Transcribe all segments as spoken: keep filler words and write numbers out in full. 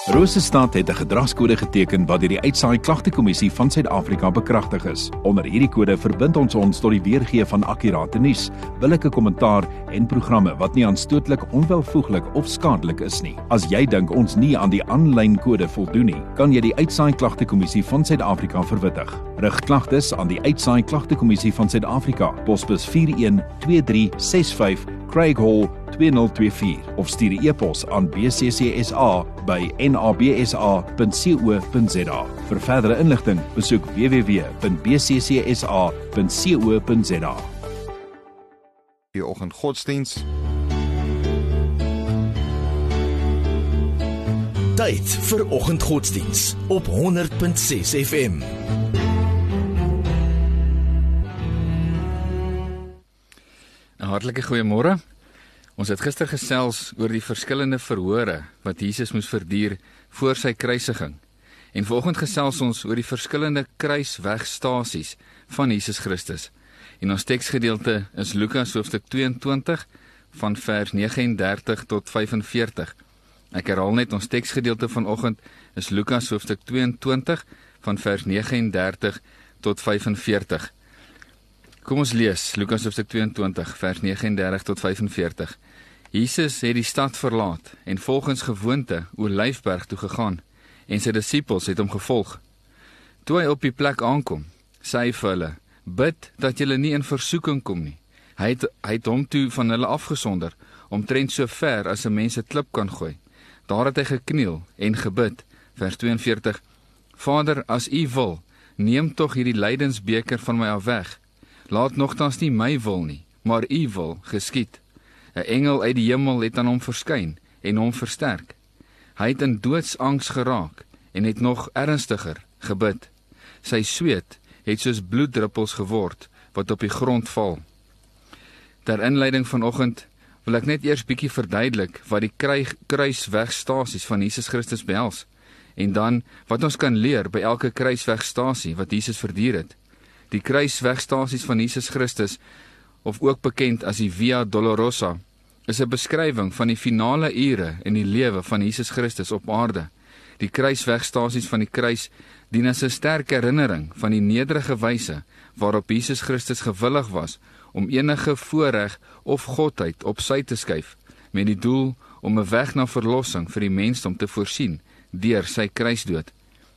Rosestad het 'n gedragskode geteken wat deur die Uitsaai Klagtekommissie van Suid-Afrika bekragtig is. Onder hierdie kode verbind ons ons tot die weergee van akkurate nuus, billike kommentaar en programme wat nie aanstootlik, onwelvoeglik of skadelik is nie. As jy dink ons nie aan die aanlyn kode voldoen nie, kan jy die Uitsaai Klagtekommissie van Suid-Afrika verwittig. Rig klagtes aan die Uitsaai Klagtekommissie van Suid-Afrika, posbus vier een twee drie ses vyf, Craig Hall twee nul twee vier of stuur 'n e-pos aan b c c s a by n a b s a punt co punt z a. Vir verdere inligting, besoek w w w punt b c c s a punt co punt z a. Die oggend godsdiens. Tyd vir oggendgodsdiens op honderd punt ses F M. Een hartlike goeiemôre. Ons het gister gesels oor die verskillende verhore wat Jesus moes verduur voor sy kruisiging. En vanoggend gesels ons oor die verskillende kruiswegstasies van Jesus Christus. En ons teksgedeelte is Lukas hoofstuk twee en twintig van vers vyf en dertig tot vyf en veertig. Ek herhaal net, ons teksgedeelte vanoggend is Lukas hoofstuk twee en twintig van vers vyf en dertig tot vyf en veertig. Kom ons lees Lukas hoofstuk twee en twintig vers vyf en dertig tot vyf en veertig. Jesus het die stad verlaat en volgens gewoonte Olyfberg toe gegaan en sy disippels het hom gevolg. Toe hy op die plek aankom, sê hy vir hulle: "Bid dat julle nie in versoeking kom nie." Hy het, hy het hom toe van hulle afgesonder, omtrent so ver as 'n mens 'n klip kan gooi. Daar het hy gekniel en gebid, vers tweeënveertig: "Vader, as U wil, neem tog hierdie lydensbeker van my af weg. Laat nogtans nie my wil nie, maar U wil geskied." 'n Engel uit die hemel het aan hom verskyn en hom versterk. Hy het in doodsangs geraak en het nog ernstiger gebid. Sy sweet het soos bloeddruppels geword wat op die grond val. Ter inleiding vanoggend wil ek net eers bietjie verduidelik wat die kruiswegstasies van Jesus Christus behels, en dan wat ons kan leer by elke kruiswegstasie wat Jesus verduur het. Die kruiswegstasies van Jesus Christus, of ook bekend as die Via Dolorosa, is 'n beskrywing van die finale ure in die lewe van Jesus Christus op aarde. Die kruiswegstasies van die kruis dien as 'n sterk herinnering van die nederige wyse waarop Jesus Christus gewillig was om enige voorreg of godheid op sy te skuif, met die doel om 'n weg na verlossing vir die mensdom te voorsien deur sy kruisdood.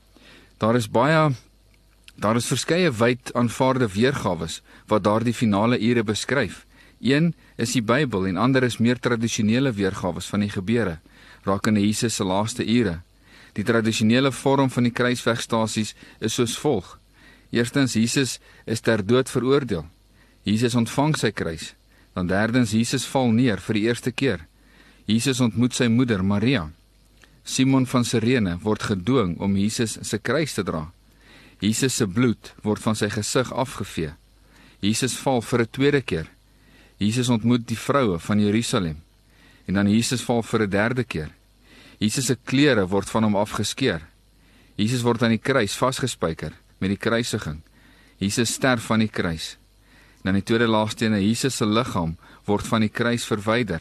Daar is baie Daar is verskeie wyd aanvaarde weergawes wat daardie finale ure beskryf. Een is die Bybel en ander is meer tradisionele weergawes van die gebeure rakende Jesus se laaste ure. Die tradisionele vorm van die kruiswegstasies is soos volg. Eerstens, Jesus is ter dood veroordeel. Jesus ontvang sy kruis. Dan derdens, Jesus val neer vir die eerste keer. Jesus ontmoet sy moeder Maria. Simon van Sirene word gedwing om Jesus se kruis te dra. Jesus se bloed word van sy gesig afgevee. Jesus val vir 'n tweede keer. Jesus ontmoet die vroue van Jerusalem. En dan Jesus val vir 'n derde keer. Jesus se klere word van hom afgeskeer. Jesus word aan die kruis vasgespijker met die kruisiging. Jesus sterf aan die kruis. En dan die tweede laaste ene, Jesus se liggaam word van die kruis verwyder.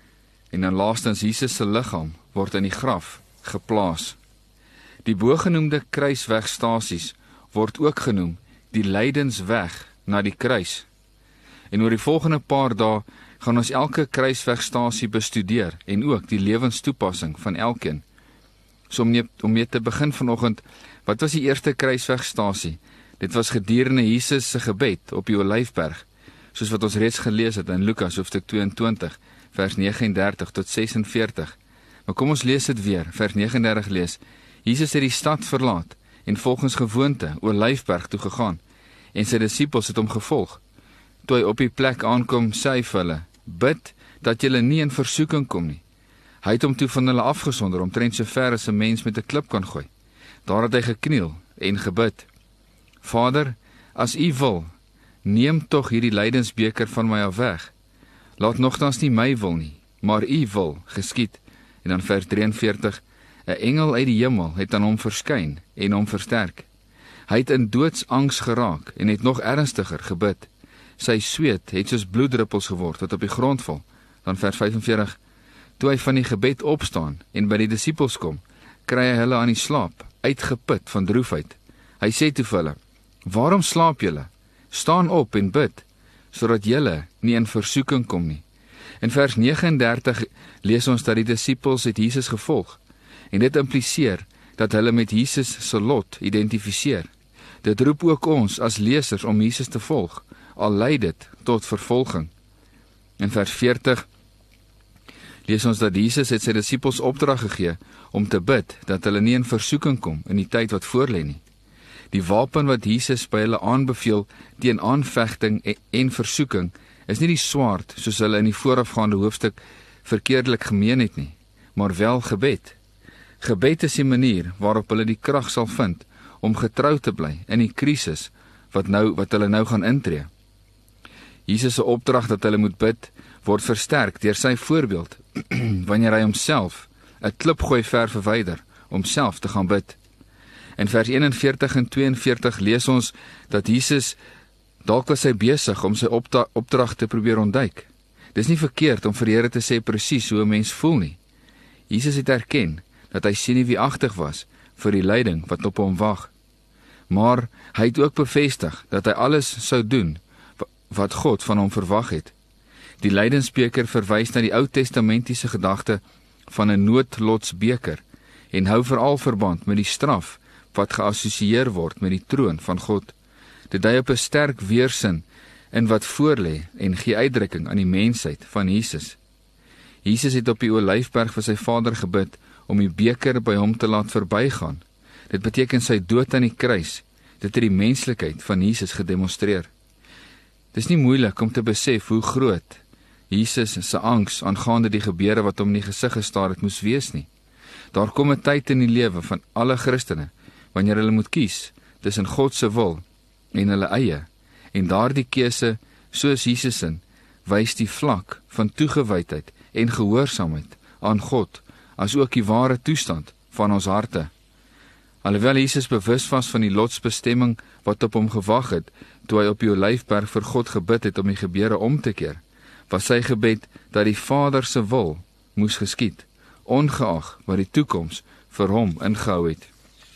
En dan laastens, Jesus se liggaam word in die graf geplaas. Die bogenoemde kruiswegstasies word ook genoem die lydensweg na die kruis. En oor die volgende paar dae gaan ons elke kruiswegstasie bestudeer en ook die lewenstoepassing van elkeen. So om, nie, om mee te begin vanoggend, wat was die eerste kruiswegstasie? Dit was gedurende Jesus se gebed op die Olyfberg, soos wat ons reeds gelees het in Lukas hoofstuk twee en twintig, vers vyf en dertig tot ses en veertig. Maar kom ons lees dit weer, vers vyf en dertig lees: Jesus het die stad verlaat en volgens gewoonte Olyfberg toe gegaan en sy disippels het hom gevolg. Toe hy op die plek aankom, sê hy vir hulle: "Bid dat julle nie in versoeking kom nie." Hy het hom toe van hulle afgesonder, omtrent so ver as 'n mens met 'n klip kan gooi. Daar het hy gekniel en gebid: "Vader, as U wil, neem tog hierdie lydensbeker van my af weg. Laat nogtans nie my wil nie, maar U wil geskied." En dan vers drieënveertig: 'n Engel uit die hemel het aan hom verskyn en hom versterk. Hy het in doodsangs geraak en het nog ernstiger gebid. Sy sweet het soos bloeddruppels geword wat op die grond val. Dan vers vyfenveertig: Toe hy van die gebed opstaan en by die disippels kom, kry hy hulle aan die slaap, uitgeput van droefheid. Hy sê toe vir hulle, waarom slaap julle? Staan op en bid, sodat julle nie in versoeking kom nie. In vers nege en dertig lees ons dat die disippels het Jesus gevolg, en dit impliseer dat hulle met Jesus se lot identifiseer. Dit roep ook ons as lesers om Jesus te volg, al lei dit tot vervolging. In vers veertig lees ons dat Jesus het sy disippels opdrag gegee om te bid dat hulle nie in versoeking kom in die tyd wat voorlê nie. Die wapen wat Jesus by hulle aanbeveel teen aanvegting en versoeking is nie die swaard soos hulle in die voorafgaande hoofstuk verkeerdelik gemeen het nie, maar wel gebed. Gebed is die manier waarop hulle die krag sal vind om getrou te bly in die krisis wat nou wat hulle nou gaan intree. Jesus se opdrag dat hulle moet bid word versterk deur sy voorbeeld wanneer hy homself 'n klipgooi ver verwyder om self te gaan bid. In vers eenenveertig en tweeënveertig lees ons dat Jesus dalk was hy besig om sy opdrag te probeer ontduik. Dis nie verkeerd om vir die Here te sê presies hoe 'n mens voel nie. Jesus het erken dat hy senuweeagtig was vir die lyding wat op hom wag. Maar hy het ook bevestig dat hy alles sou doen wat God van hom verwag het. Die lydensbeker verwys na die Ou Testamentiese gedagte van 'n noodlotsbeker en hou veral verband met die straf wat geassosieer word met die troon van God. Dit dui op 'n sterk weersin in wat voorlê en gee uitdrukking aan die mensheid van Jesus. Jesus het op die Olyfberg vir sy Vader gebid om die beker by hom te laat verbygaan. Dit beteken sy dood aan die kruis. Dit het die menslikheid van Jesus gedemonstreer. Dit is nie moeilik om te besef hoe groot Jesus se angs aangaande die gebeure wat hom in die gesig gestaar het moes wees nie. Daar kom 'n tyd in die lewe van alle Christene wanneer hulle moet kies tussen God se wil en hulle eie, en daardie keuse, soos Jesus sin, wys die vlak van toegewydheid en gehoorsaamheid aan God, as ook die ware toestand van ons harte. Alhoewel Jesus bewus was van die lotsbestemming wat op hom gewag het, toe hy op die Olyfberg vir God gebid het om die gebeure om te keer, was sy gebed dat die Vader se wil moes geskied, ongeag wat die toekoms vir hom ingehou het.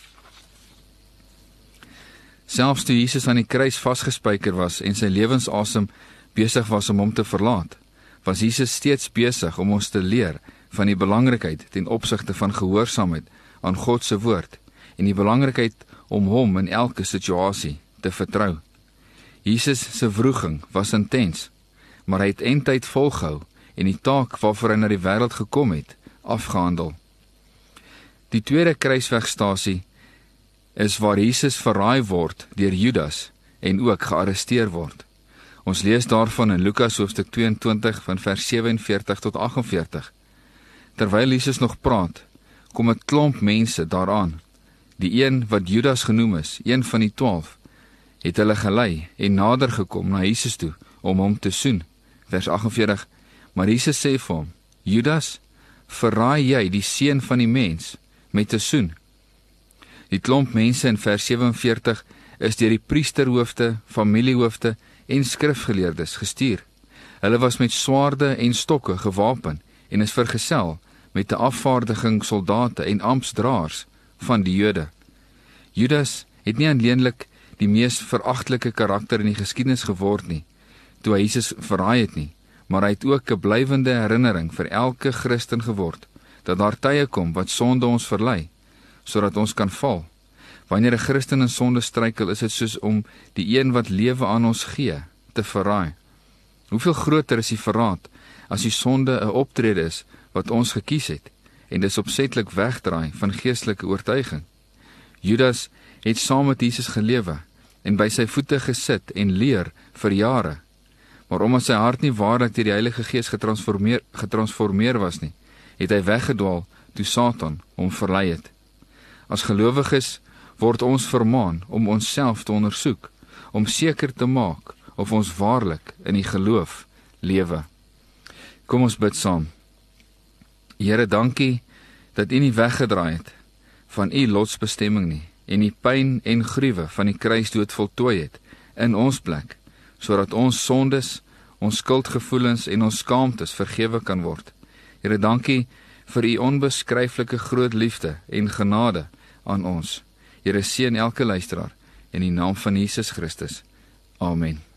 Selfs toe Jesus aan die kruis vasgespijker was en sy lewensasem besig was om hom te verlaat, was Jesus steeds besig om ons te leer van die belangrikheid ten opsigte van gehoorsaamheid aan God se woord en die belangrikheid om hom in elke situasie te vertrou. Jesus se wroging was intens, maar hy het eindtyd volgehou en die taak waarvoor hy na die wêreld gekom het, afgehandel. Die tweede kruiswegstasie is waar Jesus verraai word deur Judas en ook gearresteer word. Ons lees daarvan in Lukas hoofstuk tweeëntwintig van vers sewenveertig tot aggenveertig. Terwyl Jesus nog praat, kom 'n klomp mense daaraan. Die een wat Judas genoem is, een van die twaalf, het hulle gelei en nader gekom na Jesus toe om hom te soen. Vers aggenveertig, maar Jesus sê vir hom, Judas, verraai jy die seun van die mens met 'n soen? Die klomp mense in vers sewenveertig is deur die priesterhoofde, familiehoofde en skrifgeleerdes gestuur. Hulle was met swaarde en stokke gewapen en is vergesel met 'n afvaardiging soldate en amptsdraers van die Jode. Judas het nie alleenlik die mees veragtelike karakter in die geskiedenis geword nie, toe hy Jesus verraai het nie, maar hy het ook 'n blywende herinnering vir elke Christen geword, dat daar tye kom wat sonde ons verlei, sodat ons kan val. Wanneer 'n Christen in sonde struikel, is dit soos om die een wat lewe aan ons gee, te verraai. Hoeveel groter is die verraad, as die sonde 'n optrede is, wat ons gekies het, en dis opsetlik wegdraai van geestelike oortuiging. Judas het saam met Jesus gelewe, en by sy voete gesit en leer vir jare, maar omdat sy hart nie waarlik deur die Heilige Gees getransformeer, getransformeer was nie, het hy weggedwaal toe Satan hom verlei het. As gelowiges word ons vermaan om onsself te ondersoek, om seker te maak of ons waarlik in die geloof lewe. Kom ons bid saam. Here, dankie dat U nie weggedraai het van U lotsbestemming nie, en die pyn en gruwe van die kruisdood voltooi het in ons plek, sodat ons sondes, ons skuldgevoelens en ons skaamtes vergewe kan word. Here, dankie vir u onbeskryflike groot liefde en genade aan ons. Here, seën elke luisteraar in die naam van Jesus Christus. Amen.